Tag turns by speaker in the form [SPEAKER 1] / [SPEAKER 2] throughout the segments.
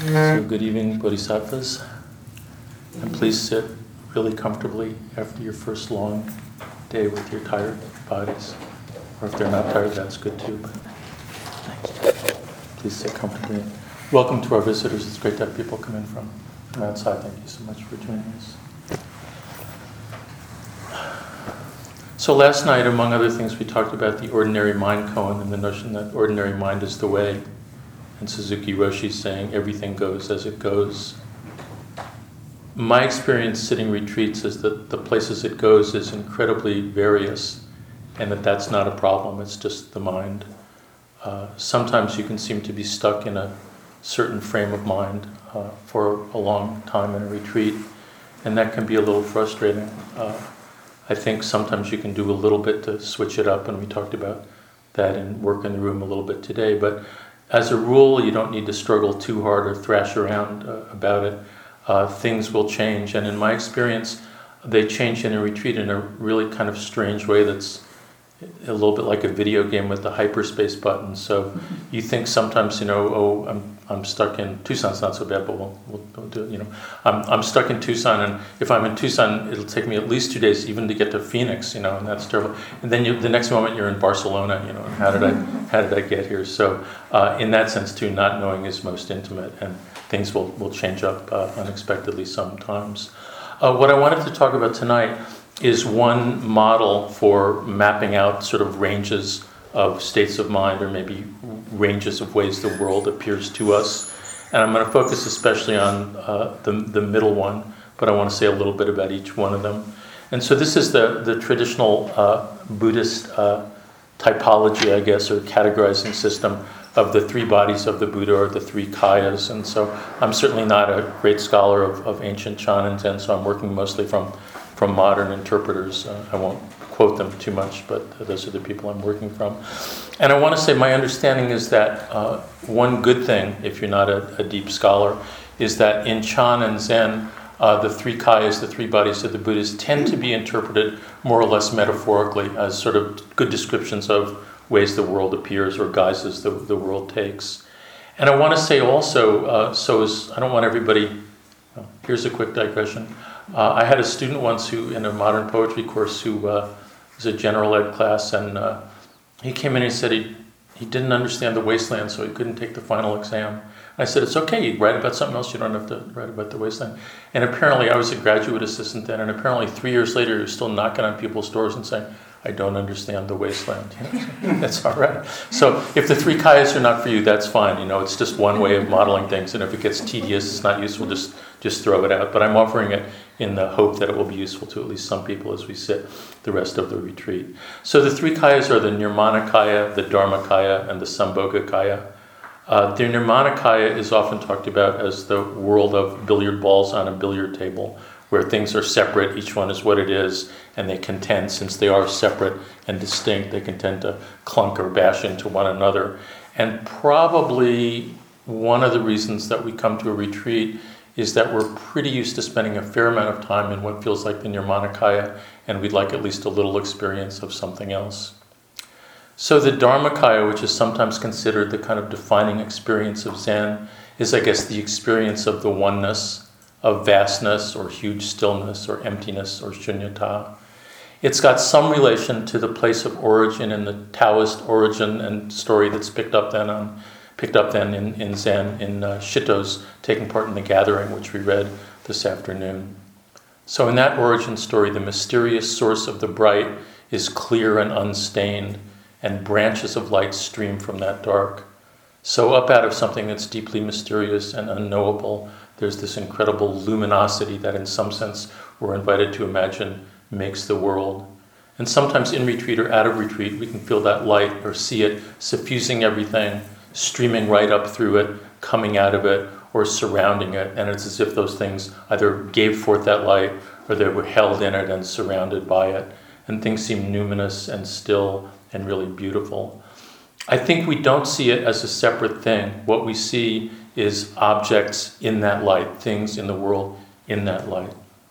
[SPEAKER 1] So good evening, Bodhisattvas. And please sit really comfortably after your first long day with your tired bodies. Or if they're not tired, that's good too. But please sit comfortably. Welcome to our visitors. It's great to have people come in from outside. Thank you so much for joining us. So last night, among other things, we talked about the ordinary mind koan and the notion that ordinary mind is the way. And Suzuki Roshi saying everything goes as it goes. My experience sitting retreats is that the places it goes is incredibly various, and that's not a problem, it's just the mind. Sometimes you can seem to be stuck in a certain frame of mind for a long time in a retreat, and that can be a little frustrating. I think sometimes you can do a little bit to switch it up, and we talked about that in Work in the Room a little bit today, but as a rule, you don't need to struggle too hard or thrash around about it. Things will change, and in my experience, they change in a retreat in a really kind of strange way that's a little bit like a video game with the hyperspace button. So you think sometimes, I'm stuck in Tucson's not so bad, but we'll do it. I'm stuck in Tucson, and if I'm in Tucson, it'll take me at least 2 days even to get to Phoenix, and that's terrible. And then the next moment you're in Barcelona, and how did I get here? So in that sense too, not knowing is most intimate, and things will change up unexpectedly sometimes. What I wanted to talk about tonight is one model for mapping out sort of ranges of states of mind, or maybe ranges of ways the world appears to us. And I'm going to focus especially on the middle one, but I want to say a little bit about each one of them. And so this is the traditional Buddhist typology, I guess, or categorizing system of the three bodies of the Buddha, or the three kayas. And so I'm certainly not a great scholar of ancient Chan and Zen, so I'm working mostly from modern interpreters. I won't quote them too much, but those are the people I'm working from. And I want to say my understanding is that one good thing, if you're not a deep scholar, is that in Chan and Zen, the three kayas, the three bodies of the Buddhas, tend to be interpreted more or less metaphorically as sort of good descriptions of ways the world appears or guises the world takes. And I want to say also, I don't want everybody, here's a quick digression. I had a student once who, in a modern poetry course, who was a general ed class, and he came in and said he didn't understand the wasteland, so he couldn't take the final exam. I said, it's okay, you write about something else, you don't have to write about the wasteland. And apparently, I was a graduate assistant then, and apparently 3 years later, he was still knocking on people's doors and saying, I don't understand the wasteland. That's all right. So if the three kayas are not for you, that's fine. It's just one way of modeling things, and if it gets tedious, it's not useful, just throw it out. But I'm offering it in the hope that it will be useful to at least some people as we sit the rest of the retreat. So the three kayas are the Nirmanakaya, the Dharmakaya, and the Sambhogakaya. The Nirmanakaya is often talked about as the world of billiard balls on a billiard table, where things are separate, each one is what it is, and they can tend, since they are separate and distinct, they can tend to clunk or bash into one another. And probably one of the reasons that we come to a retreat is that we're pretty used to spending a fair amount of time in what feels like the Nirmanakaya, and we'd like at least a little experience of something else. So the Dharmakaya, which is sometimes considered the kind of defining experience of Zen, is, I guess, the experience of the oneness, of vastness, or huge stillness, or emptiness, or shunyata. It's got some relation to the place of origin in the Taoist origin and story that's picked up then in Zen, in Shito's taking part in the gathering, which we read this afternoon. So in that origin story, the mysterious source of the bright is clear and unstained, and branches of light stream from that dark. So up out of something that's deeply mysterious and unknowable, there's this incredible luminosity that in some sense we're invited to imagine makes the world. And sometimes in retreat or out of retreat, we can feel that light or see it suffusing everything, streaming right up through it, coming out of it, or surrounding it. And it's as if those things either gave forth that light or they were held in it and surrounded by it. And things seem numinous and still and really beautiful. I think we don't see it as a separate thing. What we see is objects in that light, things in the world in that light.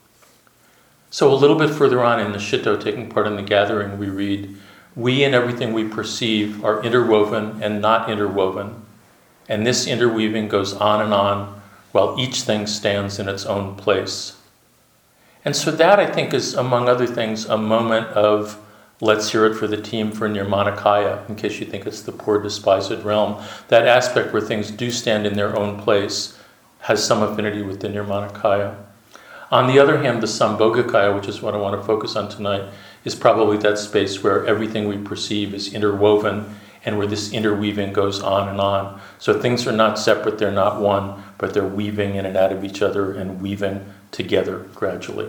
[SPEAKER 1] So a little bit further on in the Shito, taking part in the gathering, we read, we and everything we perceive are interwoven and not interwoven, and this interweaving goes on and on while each thing stands in its own place. And so that, I think, is, among other things, a moment of, let's hear it for the team for Nirmanakaya, in case you think it's the poor despised realm. That aspect where things do stand in their own place has some affinity with the Nirmanakaya. On the other hand, the Sambhogakaya, which is what I want to focus on tonight, is probably that space where everything we perceive is interwoven and where this interweaving goes on and on. So things are not separate, they're not one, but they're weaving in and out of each other and weaving together gradually.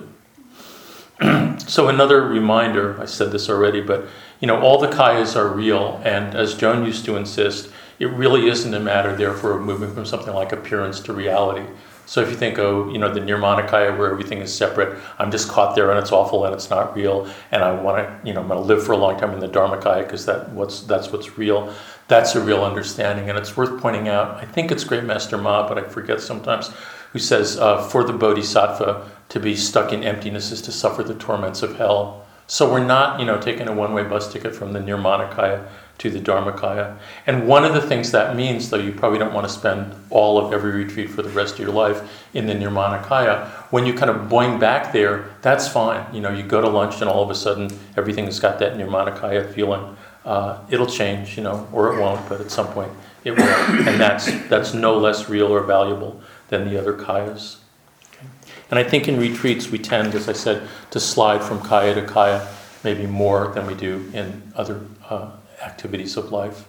[SPEAKER 1] So another reminder, I said this already, but all the kayas are real, and as Joan used to insist, it really isn't a matter, therefore, of moving from something like appearance to reality. So if you think, the Nirmanakaya where everything is separate, I'm just caught there and it's awful and it's not real, and I want to, I'm going to live for a long time in the Dharmakaya because that's what's real. That's a real understanding, and it's worth pointing out. I think it's Great Master Ma, but I forget sometimes, who says, for the Bodhisattva, to be stuck in emptiness is to suffer the torments of hell. So we're not, taking a one-way bus ticket from the Nirmanakaya to the Dharmakaya. And one of the things that means, though you probably don't want to spend all of every retreat for the rest of your life in the Nirmanakaya, when you kind of boing back there, that's fine. You go to lunch and all of a sudden everything has got that Nirmanakaya feeling. It'll change, or it won't, but at some point it will. And that's no less real or valuable than the other kayas. Okay. And I think in retreats we tend, as I said, to slide from kaya to kaya maybe more than we do in other activities of life.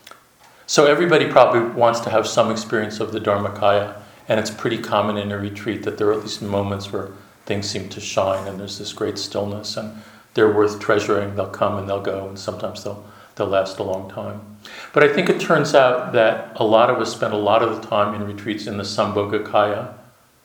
[SPEAKER 1] So everybody probably wants to have some experience of the Dharmakaya, and it's pretty common in a retreat that there are at least moments where things seem to shine and there's this great stillness, and they're worth treasuring. They'll come and they'll go, and sometimes they'll last a long time. But I think it turns out that a lot of us spend a lot of the time in retreats in the Sambhogakaya,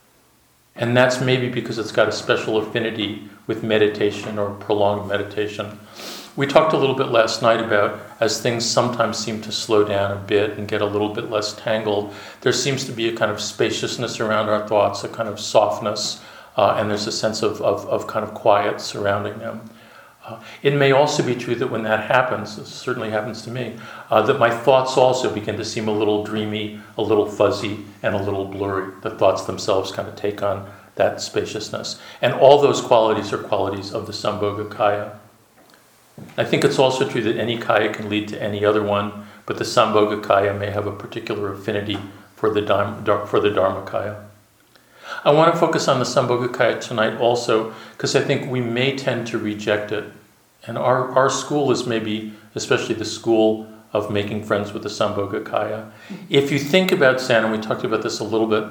[SPEAKER 1] and that's maybe because it's got a special affinity with meditation or prolonged meditation. We talked a little bit last night about, as things sometimes seem to slow down a bit and get a little bit less tangled, there seems to be a kind of spaciousness around our thoughts, a kind of softness, and there's a sense of kind of quiet surrounding them. It may also be true that when that happens, it certainly happens to me, that my thoughts also begin to seem a little dreamy, a little fuzzy, and a little blurry. The thoughts themselves kind of take on that spaciousness. And all those qualities are qualities of the Sambhogakaya. I think it's also true that any kaya can lead to any other one, but the Sambhogakaya may have a particular affinity for the Dharmakaya. I want to focus on the Sambhogakaya tonight also because I think we may tend to reject it. And our school is maybe, especially the school of making friends with the Sambhogakaya. If you think about Zen, and we talked about this a little bit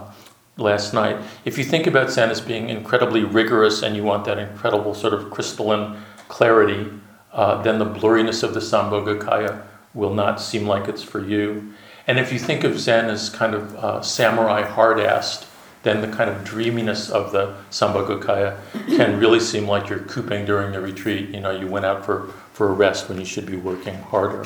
[SPEAKER 1] last night, if you think about Zen as being incredibly rigorous and you want that incredible sort of crystalline clarity, then the blurriness of the Sambhogakaya will not seem like it's for you. And if you think of Zen as kind of samurai hard-assed, then the kind of dreaminess of the Sambhogakaya can really seem like you're cooping during the retreat. You went out for a rest when you should be working harder.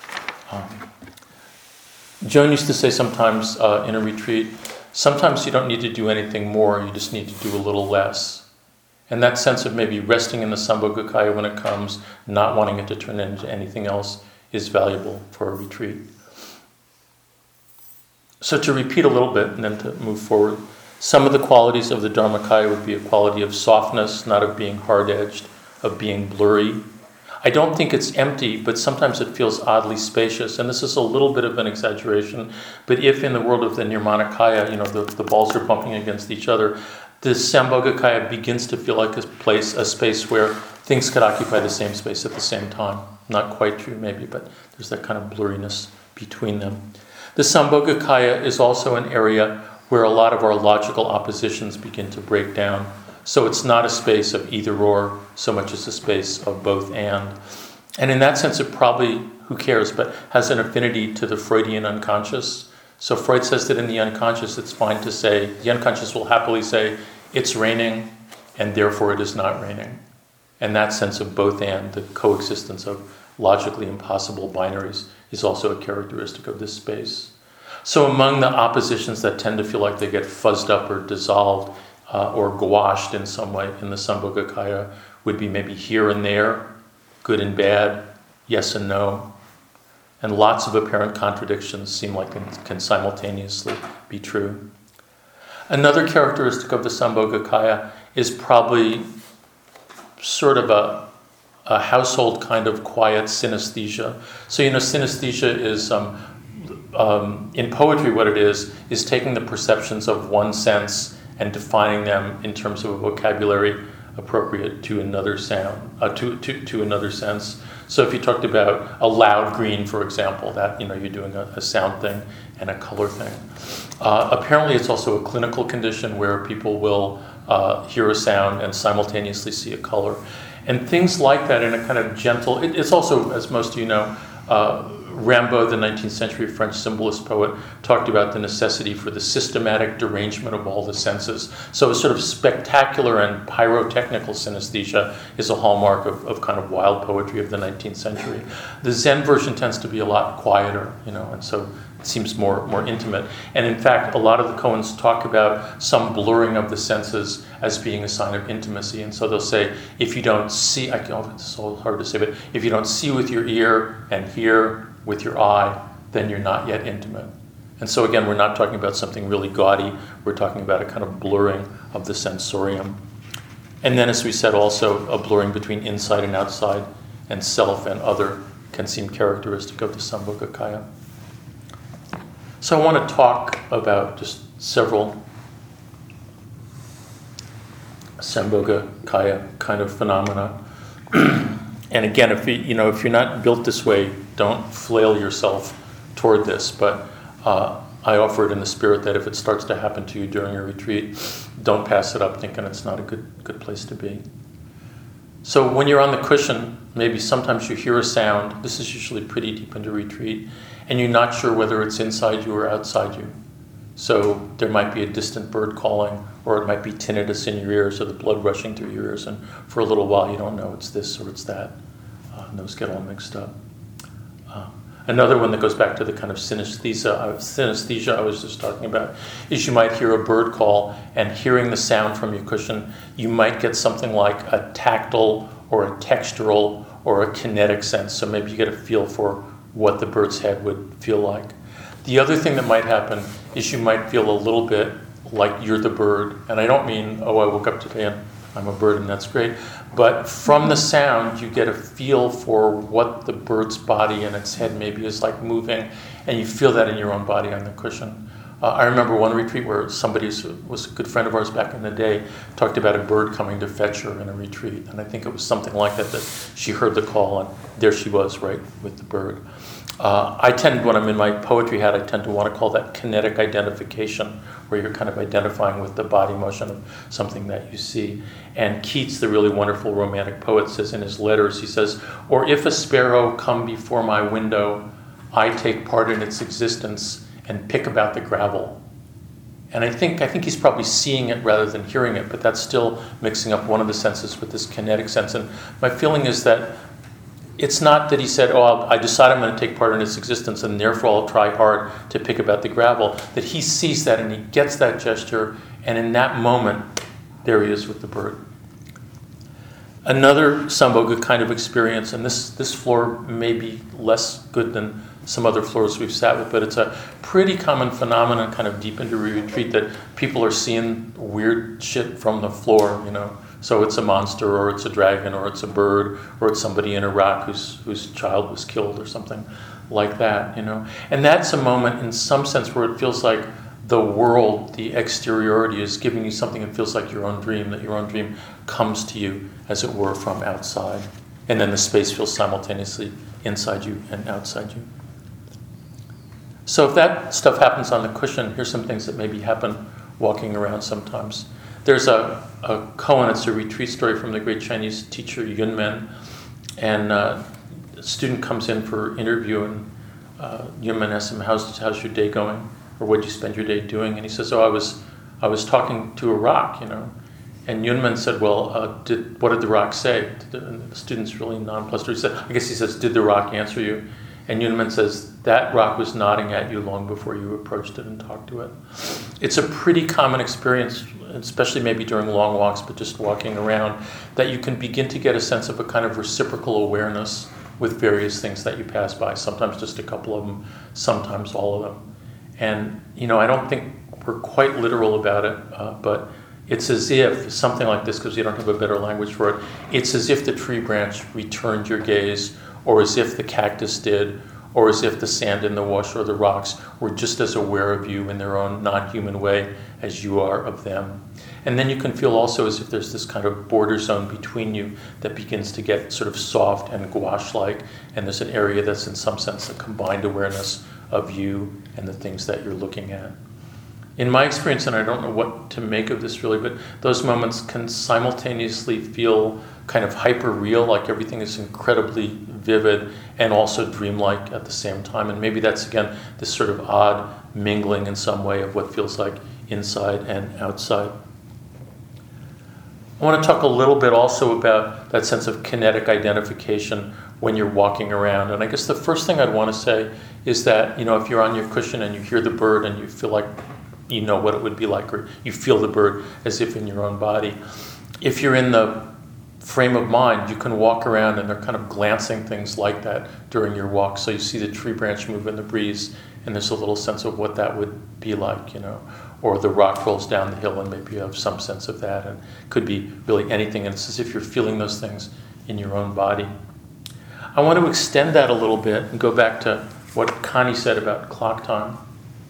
[SPEAKER 1] Joan used to say sometimes in a retreat, sometimes you don't need to do anything more, you just need to do a little less. And that sense of maybe resting in the Sambhogakaya when it comes, not wanting it to turn into anything else, is valuable for a retreat. So to repeat a little bit and then to move forward, some of the qualities of the Dharmakaya would be a quality of softness, not of being hard-edged, of being blurry. I don't think it's empty, but sometimes it feels oddly spacious. And this is a little bit of an exaggeration, but if in the world of the Nirmanakaya, the balls are bumping against each other, the Sambhogakaya begins to feel like a space where things could occupy the same space at the same time. Not quite true, maybe, but there's that kind of blurriness between them. The Sambhogakaya is also an area where a lot of our logical oppositions begin to break down. So it's not a space of either or so much as a space of both and. And in that sense, it probably, who cares, but has an affinity to the Freudian unconscious. So Freud says that in the unconscious, it's fine to say, the unconscious will happily say, it's raining, and therefore it is not raining. And that sense of both and, the coexistence of logically impossible binaries, is also a characteristic of this space. So among the oppositions that tend to feel like they get fuzzed up or dissolved or gouached in some way in the Sambhogakaya would be maybe here and there, good and bad, yes and no. And lots of apparent contradictions seem like can simultaneously be true. Another characteristic of the Sambhogakaya is probably sort of a household kind of quiet synesthesia. So, synesthesia is, in poetry, what it is taking the perceptions of one sense and defining them in terms of a vocabulary appropriate to another sound, to another sense. So if you talked about a loud green, for example, that you're doing a sound thing and a color thing. Apparently, it's also a clinical condition where people will hear a sound and simultaneously see a color, and things like that in a kind of gentle. It's also, as most of you know, Rimbaud, the 19th century French symbolist poet, talked about the necessity for the systematic derangement of all the senses. So a sort of spectacular and pyrotechnical synesthesia is a hallmark of kind of wild poetry of the 19th century. The Zen version tends to be a lot quieter, and so it seems more intimate. And in fact, a lot of the koans talk about some blurring of the senses as being a sign of intimacy. And so they'll say, if you don't see, it's so hard to say, but if you don't see with your ear and hear with your eye, then you're not yet intimate. And so again, we're not talking about something really gaudy. We're talking about a kind of blurring of the sensorium. And then, as we said, also a blurring between inside and outside, and self and other can seem characteristic of the Sambhogakaya. So I want to talk about just several Sambhogakaya kind of phenomena. And again, if you're not built this way, don't flail yourself toward this. But I offer it in the spirit that if it starts to happen to you during a retreat, don't pass it up thinking it's not a good place to be. So when you're on the cushion, maybe sometimes you hear a sound. This is usually pretty deep into retreat, and you're not sure whether it's inside you or outside you. So there might be a distant bird calling, or it might be tinnitus in your ears, or the blood rushing through your ears, and for a little while you don't know it's this or it's that. And those get all mixed up. Another one that goes back to the kind of synesthesia I was just talking about is you might hear a bird call, and hearing the sound from your cushion, you might get something like a tactile or a textural or a kinetic sense. So maybe you get a feel for what the bird's head would feel like. The other thing that might happen is you might feel a little bit like you're the bird. And I don't mean, I woke up today and I'm a bird and that's great. But from the sound, you get a feel for what the bird's body and its head maybe is like moving. And you feel that in your own body on the cushion. I remember one retreat where somebody who was a good friend of ours back in the day talked about a bird coming to fetch her in a retreat. And I think it was something like that she heard the call and there she was, right, with the bird. I tend, when I'm in my poetry hat, I tend to want to call that kinetic identification, where you're kind of identifying with the body motion of something that you see. And Keats, the really wonderful romantic poet, says in his letters, he says, "Or if a sparrow come before my window, I take part in its existence and pick about the gravel." And I think he's probably seeing it rather than hearing it, but that's still mixing up one of the senses with this kinetic sense. And my feeling is that it's not that he said, I decide I'm going to take part in its existence and therefore I'll try hard to pick about the gravel. That he sees that and he gets that gesture, and in that moment, there he is with the bird. Another Sambhoga kind of experience, and this floor may be less good than some other floors we've sat with, but it's a pretty common phenomenon kind of deep into retreat that people are seeing weird shit from the floor, So it's a monster, or it's a dragon, or it's a bird, or it's somebody in Iraq whose child was killed or something like that, And that's a moment in some sense where it feels like the world, the exteriority, is giving you something that feels like your own dream, that your own dream comes to you, as it were, from outside. And then the space feels simultaneously inside you and outside you. So if that stuff happens on the cushion, here's some things that maybe happen walking around sometimes. There's a koan, it's a retreat story from the great Chinese teacher Yunmen, and a student comes in for interview, and Yunmen asks him, how's your day going? Or what did you spend your day doing? And he says, I was talking to a rock, And Yunmen said, well, what did the rock say? And the student's really nonplussed. He says, did the rock answer you? And Yunmen says, that rock was nodding at you long before you approached it and talked to it. It's a pretty common experience, especially maybe during long walks, but just walking around, that you can begin to get a sense of a kind of reciprocal awareness with various things that you pass by, sometimes just a couple of them, sometimes all of them. And, I don't think we're quite literal about it, but it's as if, something like this, because we don't have a better language for it, it's as if the tree branch returned your gaze, or as if the cactus did, or as if the sand in the wash or the rocks were just as aware of you in their own non-human way as you are of them. And then you can feel also as if there's this kind of border zone between you that begins to get sort of soft and gouache-like, and there's an area that's in some sense a combined awareness of you and the things that you're looking at. In my experience, and I don't know what to make of this really, but those moments can simultaneously feel kind of hyper-real, like everything is incredibly vivid, and also dreamlike at the same time. And maybe that's, again, this sort of odd mingling in some way of what feels like inside and outside. I want to talk a little bit also about that sense of kinetic identification when you're walking around. And I guess the first thing I'd want to say is that, if you're on your cushion and you hear the bird and you feel like you know what it would be like, or you feel the bird as if in your own body. If you're in the frame of mind, you can walk around and they're kind of glancing things like that during your walk. So you see the tree branch move in the breeze, and there's a little sense of what that would be like, or the rock rolls down the hill and maybe you have some sense of that, and it could be really anything, and it's as if you're feeling those things in your own body. I want to extend that a little bit and go back to what Connie said about clock time.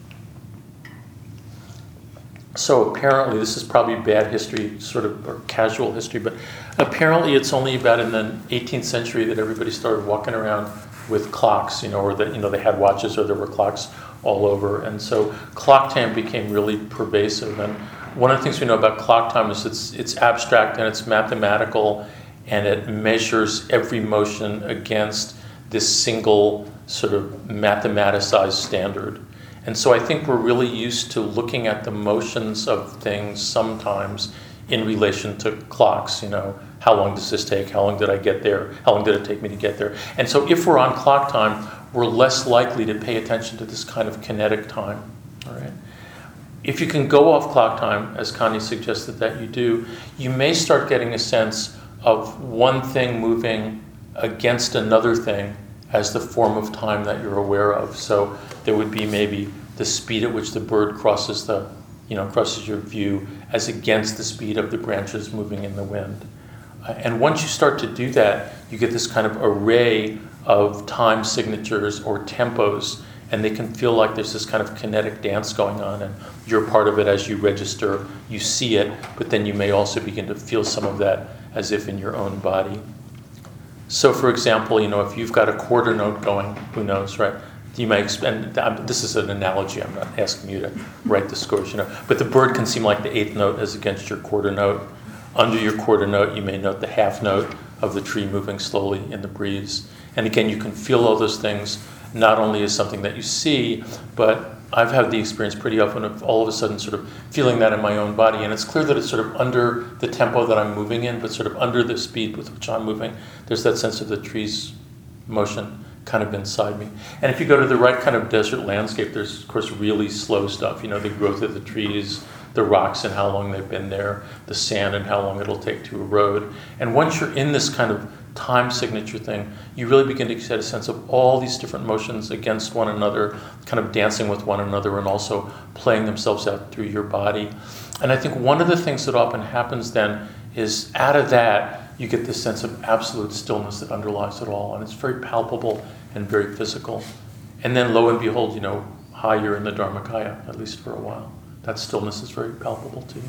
[SPEAKER 1] So apparently, this is probably bad history, sort of, or casual history, but apparently it's only about in the 18th century that everybody started walking around with clocks, or that, they had watches or there were clocks all over. And so clock time became really pervasive. And one of the things we know about clock time is it's abstract and it's mathematical, and it measures every motion against this single sort of mathematicized standard. And so I think we're really used to looking at the motions of things sometimes in relation to clocks. How long does this take? How long did I get there? How long did it take me to get there? And so if we're on clock time, we're less likely to pay attention to this kind of kinetic time. All right. If you can go off clock time, as Connie suggested that you do, you may start getting a sense of one thing moving against another thing as the form of time that you're aware of. So there would be maybe the speed at which the bird crosses your view as against the speed of the branches moving in the wind. And once you start to do that, you get this kind of array of time signatures or tempos, and they can feel like there's this kind of kinetic dance going on, and you're part of it as you register, you see it, but then you may also begin to feel some of that as if in your own body. So, for example, if you've got a quarter note going, who knows, right? You may expend, this is an analogy, I'm not asking you to write the scores, but the bird can seem like the eighth note as against your quarter note. Under your quarter note, you may note the half note of the tree moving slowly in the breeze. And again, you can feel all those things not only as something that you see, but I've had the experience pretty often of all of a sudden sort of feeling that in my own body. And it's clear that it's sort of under the tempo that I'm moving in, but sort of under the speed with which I'm moving. There's that sense of the tree's motion kind of inside me. And if you go to the right kind of desert landscape, there's, of course, really slow stuff. The growth of the trees, the rocks and how long they've been there, the sand and how long it'll take to erode. And once you're in this kind of time signature thing, you really begin to get a sense of all these different motions against one another, kind of dancing with one another and also playing themselves out through your body. And I think one of the things that often happens then is out of that, you get this sense of absolute stillness that underlies it all. And it's very palpable and very physical. And then lo and behold, you're in the Dharmakaya, at least for a while. That stillness is very palpable to you.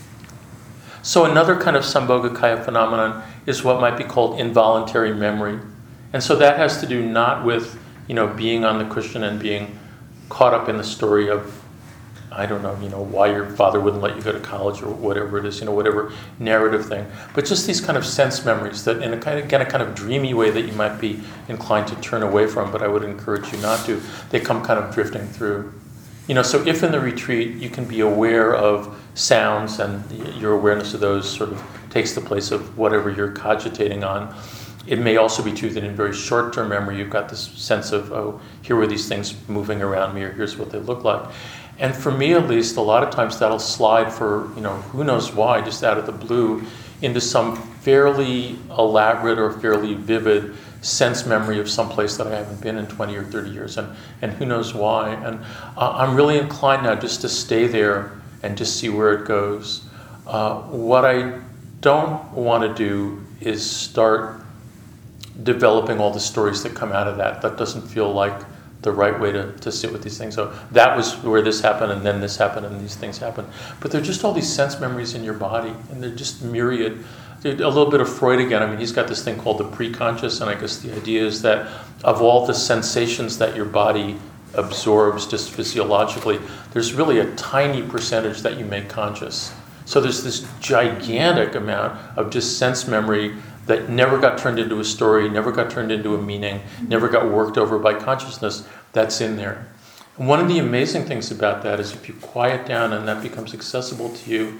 [SPEAKER 1] So another kind of Sambhogakaya phenomenon is what might be called involuntary memory. And so that has to do not with, being on the cushion and being caught up in the story of, I don't know, why your father wouldn't let you go to college or whatever it is, whatever narrative thing. But just these kind of sense memories that in a kind of dreamy way that you might be inclined to turn away from, but I would encourage you not to. They come kind of drifting through. So if in the retreat you can be aware of sounds and your awareness of those sort of takes the place of whatever you're cogitating on, it may also be true that in very short-term memory you've got this sense of, oh, here were these things moving around me, or here's what they look like. And for me at least, a lot of times that'll slide for, who knows why, just out of the blue, into some fairly elaborate or fairly vivid sense memory of some place that I haven't been in 20 or 30 years, and who knows why. And I'm really inclined now just to stay there and just see where it goes. What I don't want to do is start developing all the stories that come out of that. That doesn't feel like the right way to sit with these things. So that was where this happened, and then this happened, and these things happened. But they're just all these sense memories in your body, and they're just myriad. A little bit of Freud again. I mean, he's got this thing called the preconscious, and I guess the idea is that of all the sensations that your body absorbs just physiologically, there's really a tiny percentage that you make conscious. So there's this gigantic amount of just sense memory that never got turned into a story, never got turned into a meaning, never got worked over by consciousness, that's in there. And one of the amazing things about that is if you quiet down and that becomes accessible to you,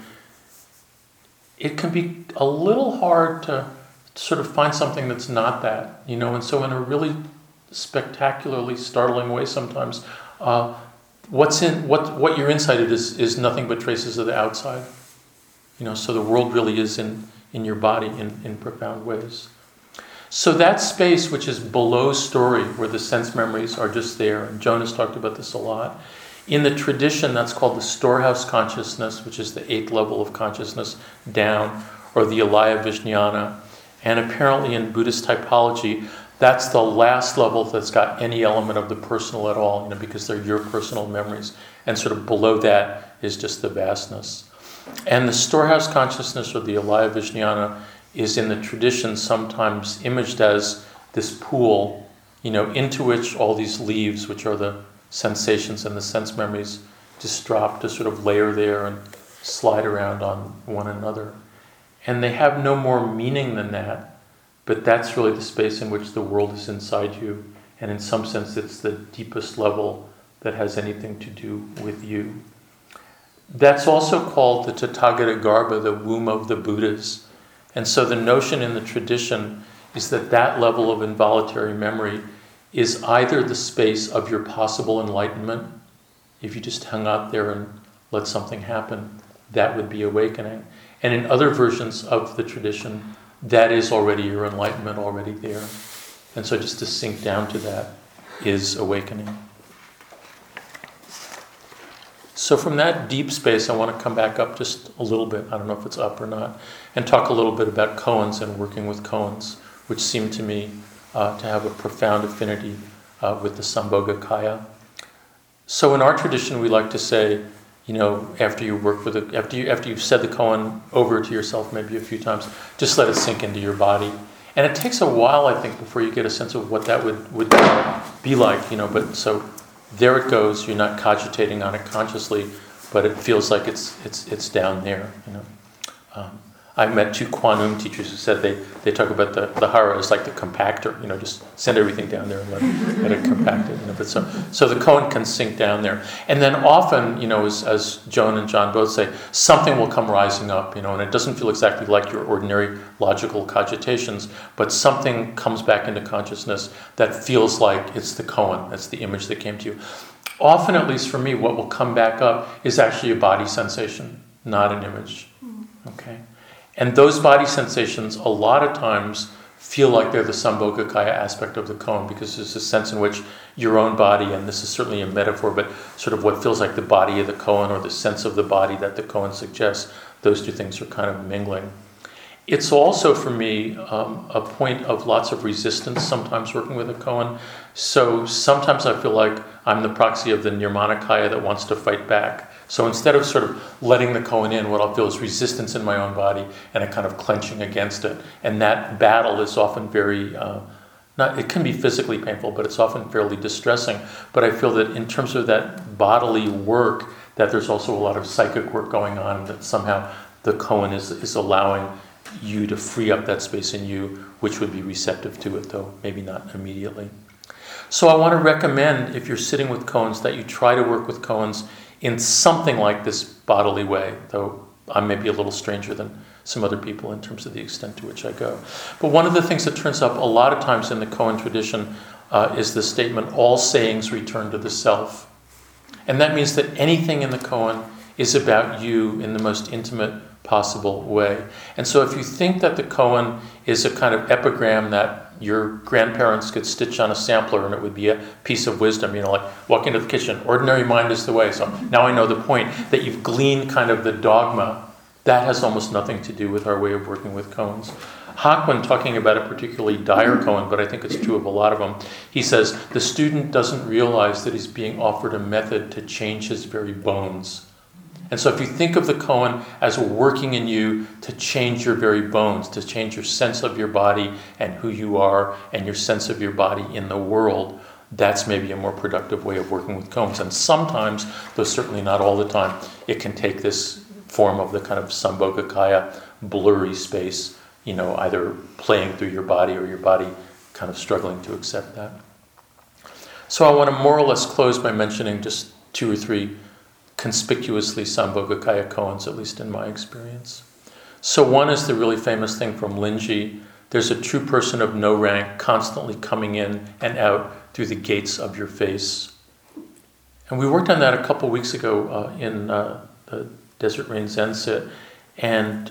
[SPEAKER 1] it can be a little hard to sort of find something that's not that, and so in a really spectacularly startling way sometimes, what your inside is nothing but traces of the outside. So the world really is in your body in profound ways. So that space which is below story, where the sense memories are just there, and Jonas talked about this a lot, in the tradition that's called the storehouse consciousness, which is the 8th level of consciousness down, or the Alaya Vijnana, and apparently in Buddhist typology, that's the last level that's got any element of the personal at all, because they're your personal memories, and sort of below that is just the vastness. And the storehouse consciousness, or the Alaya Vijnana, is in the tradition sometimes imaged as this pool, into which all these leaves, which are the sensations and the sense memories, just drop to sort of layer there and slide around on one another. And they have no more meaning than that, but that's really the space in which the world is inside you, and in some sense it's the deepest level that has anything to do with you. That's also called the Tathagata Garbha, the womb of the Buddhas. And so the notion in the tradition is that level of involuntary memory is either the space of your possible enlightenment. If you just hung out there and let something happen, that would be awakening. And in other versions of the tradition, that is already your enlightenment, already there. And so just to sink down to that is awakening. So from that deep space, I want to come back up just a little bit, I don't know if it's up or not, and talk a little bit about koans and working with koans, which seem to me to have a profound affinity with the Sambhogakaya. So in our tradition, we like to say, after you work with it, after you've said the koan over to yourself maybe a few times, just let it sink into your body. And it takes a while, I think, before you get a sense of what that would be like, but so there it goes. You're not cogitating on it consciously, but it feels like it's down there. I met 2 Kwanum teachers who said they talk about the hara as like the compactor. Just send everything down there and let it compact it. But so the koan can sink down there, and then often, as Joan and John both say, something will come rising up. And it doesn't feel exactly like your ordinary logical cogitations, but something comes back into consciousness that feels like it's the koan. That's the image that came to you. Often, at least for me, what will come back up is actually a body sensation, not an image. Okay. And those body sensations, a lot of times, feel like they're the Sambhogakaya aspect of the koan, because there's a sense in which your own body, and this is certainly a metaphor, but sort of what feels like the body of the koan, or the sense of the body that the koan suggests, those two things are kind of mingling. It's also, for me, a point of lots of resistance, sometimes working with a koan. So sometimes I feel like I'm the proxy of the Nirmanakaya that wants to fight back. So instead of sort of letting the koan in, what I'll feel is resistance in my own body and a kind of clenching against it. And that battle is often very, it can be physically painful, but it's often fairly distressing. But I feel that in terms of that bodily work, that there's also a lot of psychic work going on, that somehow the koan is allowing you to free up that space in you, which would be receptive to it, though maybe not immediately. So I want to recommend, if you're sitting with koans, that you try to work with koans in something like this bodily way, though I may be a little stranger than some other people in terms of the extent to which I go. But one of the things that turns up a lot of times in the koan tradition is the statement, all sayings return to the self. And that means that anything in the koan is about you in the most intimate possible way. And so if you think that the koan is a kind of epigram that your grandparents could stitch on a sampler and it would be a piece of wisdom, like walk into the kitchen, ordinary mind is the way. So now I know the point, that you've gleaned kind of the dogma. That has almost nothing to do with our way of working with koans. Hakuin, talking about a particularly dire koan, but I think it's true of a lot of them, he says, the student doesn't realize that he's being offered a method to change his very bones. And so if you think of the koan as working in you to change your very bones, to change your sense of your body and who you are and your sense of your body in the world, that's maybe a more productive way of working with koans. And sometimes, though certainly not all the time, it can take this form of the kind of Sambhogakaya blurry space, either playing through your body or your body kind of struggling to accept that. So I want to more or less close by mentioning just 2 or 3 conspicuously Sambhogakaya koans, at least in my experience. So one is the really famous thing from Linji. There's a true person of no rank constantly coming in and out through the gates of your face. And we worked on that a couple weeks ago in the Desert Rain Zen Sit. And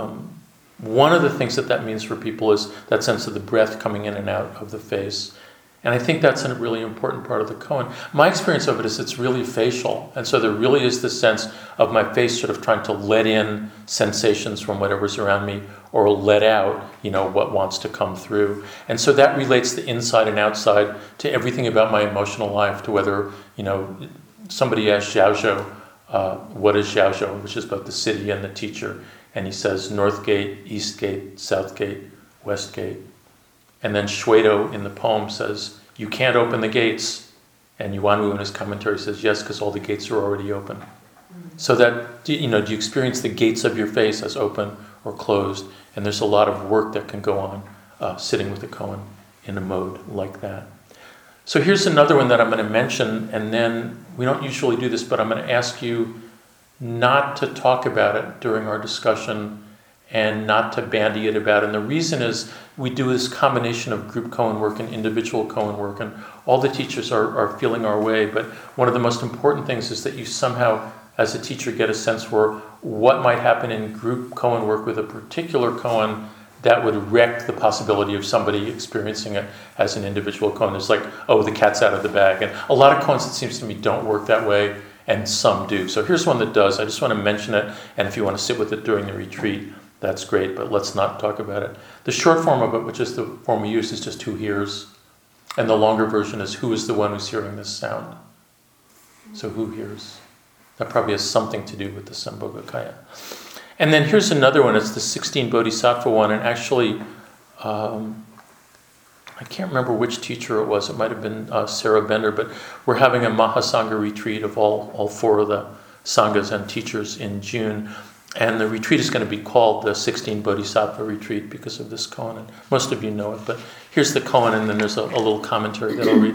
[SPEAKER 1] one of the things that means for people is that sense of the breath coming in and out of the face. And I think that's a really important part of the koan. My experience of it is it's really facial. And so there really is this sense of my face sort of trying to let in sensations from whatever's around me or let out, what wants to come through. And so that relates the inside and outside to everything about my emotional life, to whether, somebody asked Xiaozhou, what is Xiaozhou, which is both the city and the teacher. And he says North Gate, East Gate, South Gate, West Gate. And then Shwedo in the poem says, you can't open the gates. And Yuanwu in his commentary says, yes, because all the gates are already open. So that, do you experience the gates of your face as open or closed? And there's a lot of work that can go on sitting with the koan in a mode like that. So here's another one that I'm going to mention, and then we don't usually do this, but I'm going to ask you not to talk about it during our discussion and not to bandy it about. And the reason is we do this combination of group koan work and individual koan work, and all the teachers are feeling our way. But one of the most important things is that you somehow, as a teacher, get a sense for what might happen in group koan work with a particular koan that would wreck the possibility of somebody experiencing it as an individual koan. It's like, the cat's out of the bag. And a lot of koans, it seems to me, don't work that way, and some do. So here's one that does. I just want to mention it, and if you want to sit with it during the retreat, that's great, but let's not talk about it. The short form of it, which is the form we use, is just who hears. And the longer version is who is the one who's hearing this sound. So who hears? That probably has something to do with the Sambhogakaya. And then here's another one. It's the 16 Bodhisattva one. And actually, I can't remember which teacher it was. It might have been Sarah Bender. But we're having a Mahasangha retreat of all 4 of the Sanghas and teachers in June. And the retreat is going to be called the 16 Bodhisattva Retreat because of this koan. And most of you know it, but here's the koan, and then there's a little commentary that I'll read.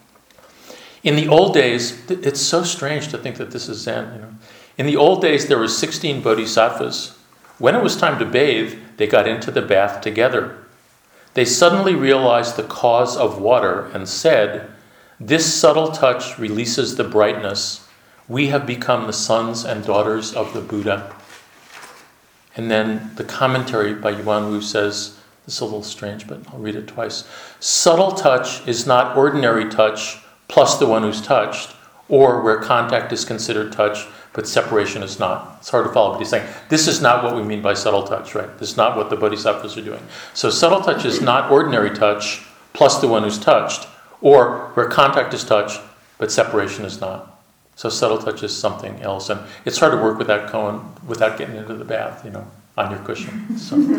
[SPEAKER 1] In the old days, it's so strange to think that this is Zen. In the old days, there were 16 bodhisattvas. When it was time to bathe, they got into the bath together. They suddenly realized the cause of water and said, "This subtle touch releases the brightness. We have become the sons and daughters of the Buddha." And then the commentary by Yuanwu says, this is a little strange, but I'll read it twice. Subtle touch is not ordinary touch plus the one who's touched, or where contact is considered touch, but separation is not. It's hard to follow, but he's saying, this is not what we mean by subtle touch, right? This is not what the bodhisattvas are doing. So subtle touch is not ordinary touch plus the one who's touched, or where contact is touch, but separation is not. So subtle touch is something else, and it's hard to work with that koan without getting into the bath, on your cushion.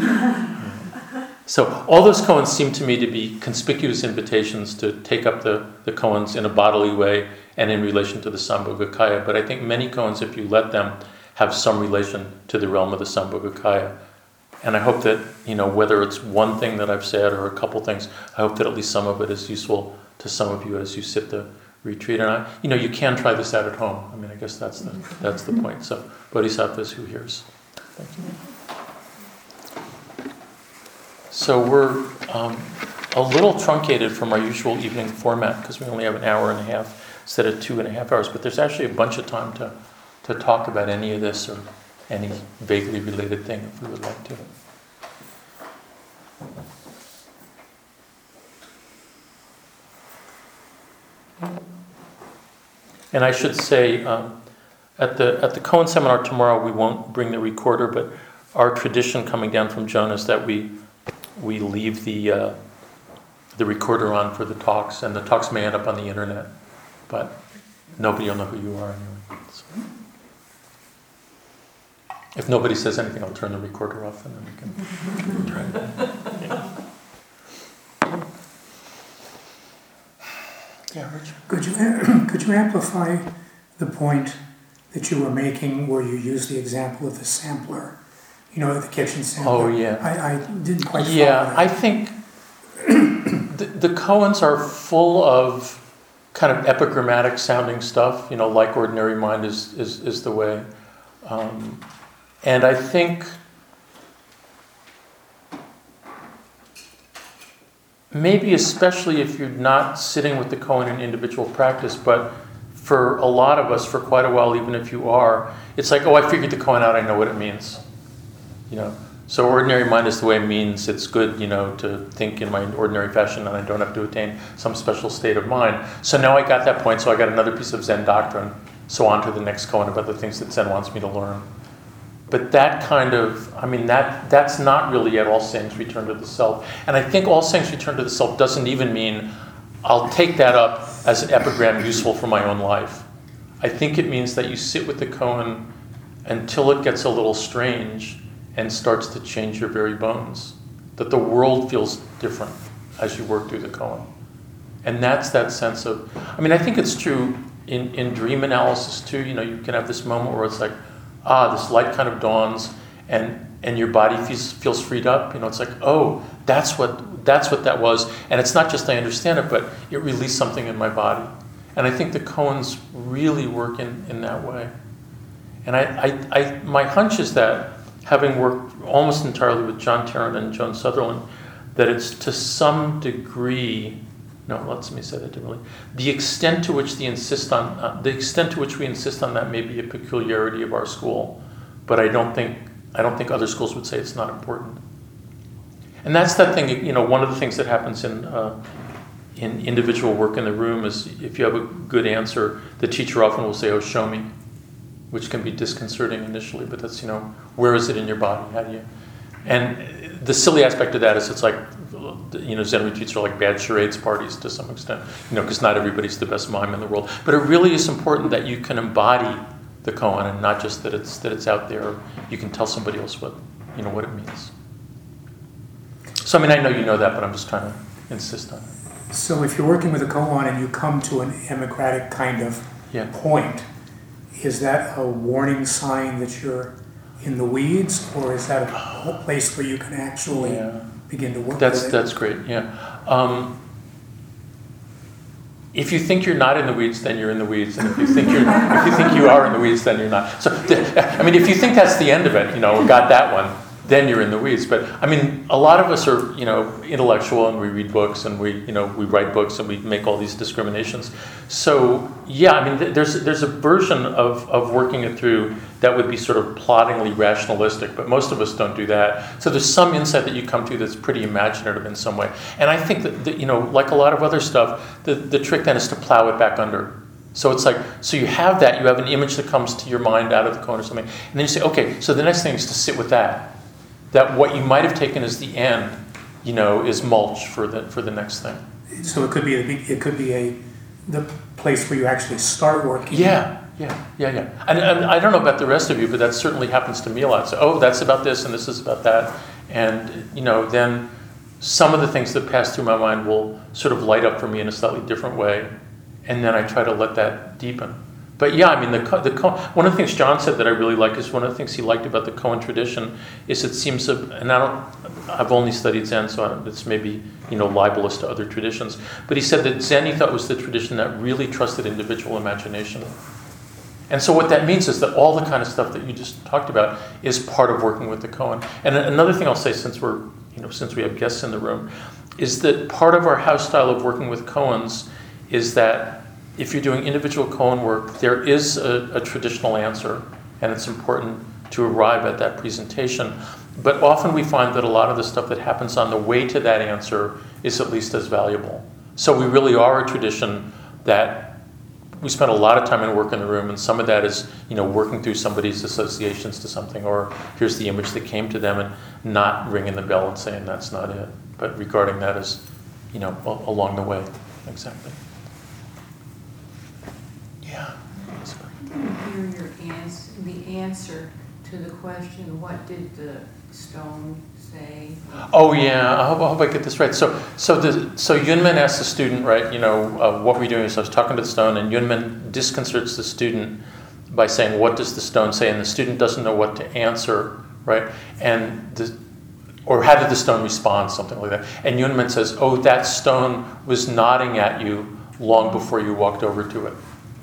[SPEAKER 1] So all those koans seem to me to be conspicuous invitations to take up the koans in a bodily way and in relation to the Sambhogakaya. But I think many koans, if you let them, have some relation to the realm of the Sambhogakaya. And I hope that, whether it's one thing that I've said or a couple things, I hope that at least some of it is useful to some of you as you sit the retreat. And you can try this out at home. I guess that's the point. So bodhisattvas, who hears? Thank you. So we're a little truncated from our usual evening format because we only have an hour and a half instead of 2.5 hours. But there's actually a bunch of time to talk about any of this or any vaguely related thing if we would like to. And I should say, at the Cohen seminar tomorrow, we won't bring the recorder, but our tradition coming down from Joan is that we leave the recorder on for the talks, and the talks may end up on the internet, but nobody will know who you are anyway. So. If nobody says anything, I'll turn the recorder off, and then we can try it. Yeah, Richard.
[SPEAKER 2] Could you amplify the point that you were making where you used the example of the sampler? You know, the kitchen sampler.
[SPEAKER 1] Oh, yeah.
[SPEAKER 2] I didn't quite follow
[SPEAKER 1] Yeah,
[SPEAKER 2] that.
[SPEAKER 1] I think the Cohens are full of kind of epigrammatic sounding stuff, you know, like ordinary mind is the way. And I think maybe especially if you're not sitting with the Cohen in individual practice, but for a lot of us, for quite a while, even if you are, it's like, oh, I figured the Cohen out, I know what it means. You know, so ordinary mind is the way means it's good, you know, to think in my ordinary fashion and I don't have to attain some special state of mind. So now I got that point, so I got another piece of Zen doctrine, so on to the next Cohen about the things that Zen wants me to learn. But that kind of, I mean, that's not really at all sayings return to the self. And I think all sayings return to the self doesn't even mean I'll take that up as an epigram useful for my own life. I think it means that you sit with the Cohen until it gets a little strange and starts to change your very bones. That the world feels different as you work through the Cohen. And that's that sense of, I mean, I think it's true in dream analysis too. You know, you can have this moment where it's like, this light kind of dawns and your body feels freed up. You know, it's like, oh, that's what that was. And it's not just I understand it, but it released something in my body. And I think the Cohens really work in that way. And I my hunch is that, having worked almost entirely with John Tarrant and Joan Sutherland, that it's to some degree, no, let me say that differently. The extent to which we insist on that may be a peculiarity of our school, but I don't think other schools would say it's not important. And that's that thing. You know, one of the things that happens in individual work in the room is if you have a good answer, the teacher often will say, "Oh, show me," which can be disconcerting initially, but that's, you know, where is it in your body? How do you? And the silly aspect of that is it's like, you know, Zen retreats are like bad charades parties to some extent, you know, because not everybody's the best mime in the world. But it really is important that you can embody the koan and not just that it's out there. You can tell somebody else what it means. So I mean, I know you know that, but I'm just trying to insist on it.
[SPEAKER 2] So if you're working with a koan and you come to an emigmatic kind of point, is that a warning sign that you're in the weeds, or is that a place where you can actually begin to work with it?
[SPEAKER 1] That's great, yeah. If you think you're not in the weeds, then you're in the weeds, and if you think you are in the weeds, then you're not. So, I mean, if you think that's the end of it, we got that one, then you're in the weeds. But I mean, a lot of us are, intellectual, and we read books, and we write books, and we make all these discriminations. So, yeah, I mean, there's a version of working it through that would be sort of ploddingly rationalistic, but most of us don't do that. So there's some insight that you come to that's pretty imaginative in some way. And I think that like a lot of other stuff, the trick then is to plow it back under. So it's like, so you have that, you have an image that comes to your mind out of the koan or something, and then you say, okay, so the next thing is to sit with that. That what you might have taken as the end, is mulch for the next thing.
[SPEAKER 2] So it could be the place where you actually start working.
[SPEAKER 1] Yeah. And I don't know about the rest of you, but that certainly happens to me a lot. So, that's about this, and this is about that, and then some of the things that pass through my mind will sort of light up for me in a slightly different way, and then I try to let that deepen. But yeah, I mean, the koan, one of the things John said that I really like is one of the things he liked about the koan tradition is it seems to, and I've only studied Zen, so it's maybe libelous to other traditions, but he said that Zen he thought was the tradition that really trusted individual imagination. And so what that means is that all the kind of stuff that you just talked about is part of working with the koan. And another thing I'll say, since we have guests in the room, is that part of our house style of working with koans is that if you're doing individual koan work, there is a traditional answer, and it's important to arrive at that presentation. But often we find that a lot of the stuff that happens on the way to that answer is at least as valuable. So we really are a tradition that we spent a lot of time and work in the room, and some of that is, working through somebody's associations to something, or here's the image that came to them, and not ringing the bell and saying that's not it, but regarding that as, along the way. Exactly. Yeah.
[SPEAKER 3] I didn't hear the answer to the question, what did the stone say?
[SPEAKER 1] Oh yeah, I hope I get this right. So Yunmin asked the student, right, what were you doing? So I was talking to the stone, and Yunmin disconcerts the student by saying, what does the stone say? And the student doesn't know what to answer, right? Or how did the stone respond, something like that. And Yunmin says, oh, that stone was nodding at you long before you walked over to it.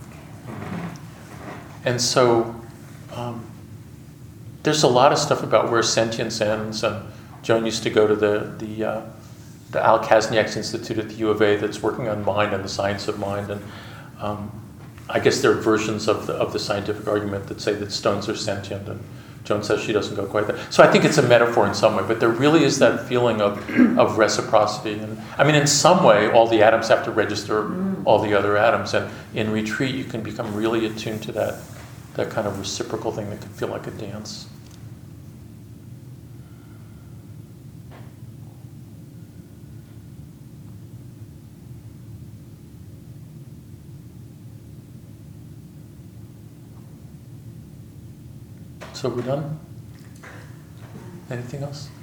[SPEAKER 1] And so there's a lot of stuff about where sentience ends, and Joan used to go to the Al Kazniak's Institute at the U of A that's working on mind and the science of mind, and I guess there are versions of the scientific argument that say that stones are sentient, and Joan says she doesn't go quite there. So I think it's a metaphor in some way, but there really is that feeling of reciprocity. And I mean, in some way, all the atoms have to register all the other atoms, and in retreat, you can become really attuned to that kind of reciprocal thing that can feel like a dance. So we're done? Anything else?